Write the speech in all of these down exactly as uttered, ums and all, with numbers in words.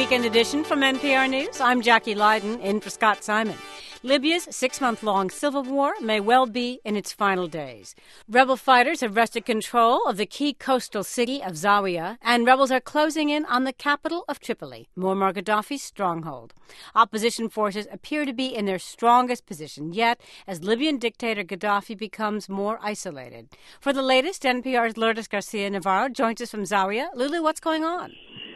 weekend edition from N P R News. I'm Jackie Leiden, in for Scott Simon. Libya's six-month-long civil war may well be in its final days. Rebel fighters have wrested control of the key coastal city of Zawiya, and rebels are closing in on the capital of Tripoli, Muammar Gaddafi's stronghold. Opposition forces appear to be in their strongest position yet as Libyan dictator Gaddafi becomes more isolated. For the latest, N P R's Lourdes Garcia Navarro joins us from Zawiya. Lulu, what's going on?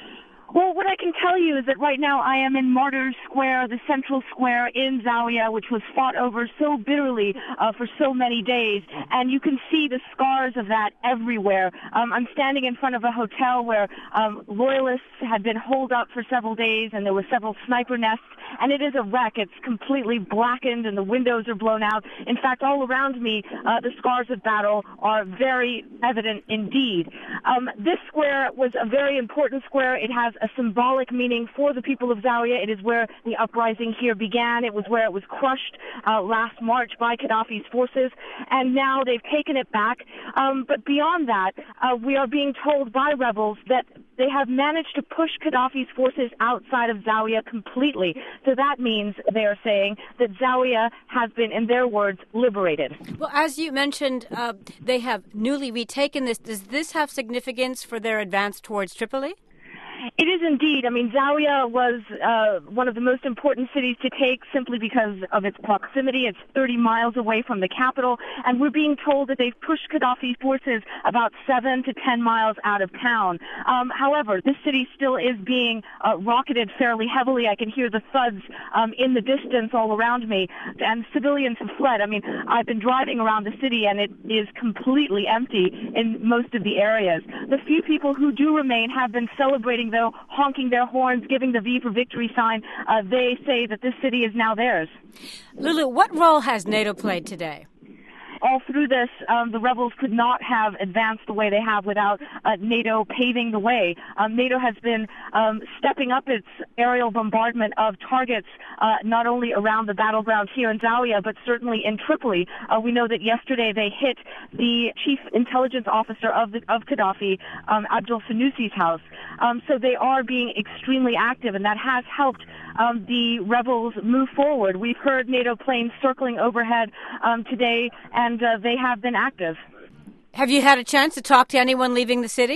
Well, what I can tell you is that right now I am in Martyrs Square, the central square in Zawiya, which was fought over so bitterly uh, for so many days, and you can see the scars of that everywhere. Um, I'm standing in front of a hotel where um, loyalists had been holed up for several days, and there were several sniper nests, and it is a wreck. It's completely blackened, and the windows are blown out. In fact, all around me, uh, the scars of battle are very evident indeed. Um, this square was a very important square. It has a symbolic meaning for the people of Zawiya. It is where the uprising here began. It was where it was crushed uh, last March by Gaddafi's forces, and now they've taken it back. Um, but beyond that, uh, we are being told by rebels that they have managed to push Gaddafi's forces outside of Zawiya completely. So that means, they are saying, that Zawiya has been, in their words, liberated. Well, as you mentioned, uh, they have newly retaken this. Does this have significance for their advance towards Tripoli? It is indeed. I mean, Zawiya was uh, one of the most important cities to take simply because of its proximity. It's thirty miles away from the capital, and we're being told that they've pushed Gaddafi forces about seven to ten miles out of town. Um, however, this city still is being uh, rocketed fairly heavily. I can hear the thuds um, in the distance all around me, and civilians have fled. I mean, I've been driving around the city, and it is completely empty in most of the areas. The few people who do remain have been celebrating, though, honking their horns, giving the V for victory sign. Uh, they say that this city is now theirs. Lulu, what role has NATO played today? All through this, um, the rebels could not have advanced the way they have without uh, NATO paving the way. Um, NATO has been um, stepping up its aerial bombardment of targets, uh, not only around the battleground here in Zawiya, but certainly in Tripoli. Uh, we know that yesterday they hit the chief intelligence officer of the, of Gaddafi, um, Abdel Senousi's house. Um, so they are being extremely active, and that has helped um, the rebels move forward. We've heard NATO planes circling overhead um, today, and And uh, they have been active. Have you had a chance to talk to anyone leaving the city?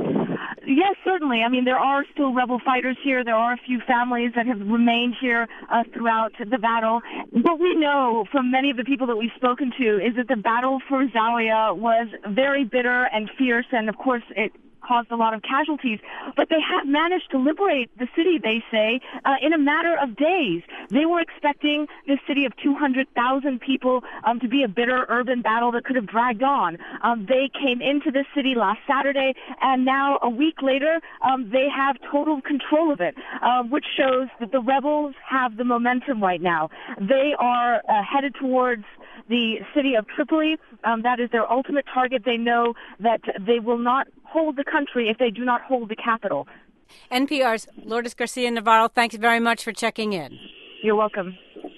Yes, certainly. I mean, there are still rebel fighters here. There are a few families that have remained here uh, throughout the battle. What we know from many of the people that we've spoken to is that the battle for Zawiya was very bitter and fierce, and of course it caused a lot of casualties, but they have managed to liberate the city, they say, uh, in a matter of days. They were expecting this city of two hundred thousand people um, to be a bitter urban battle that could have dragged on. Um, they came into this city last Saturday, and now a week later, um, they have total control of it, uh, which shows that the rebels have the momentum right now. They are uh, headed towards the city of Tripoli. Um, that is their ultimate target. They know that they will not hold the country if they do not hold the capital. N P R's Lourdes Garcia Navarro, thanks very much for checking in. You're welcome.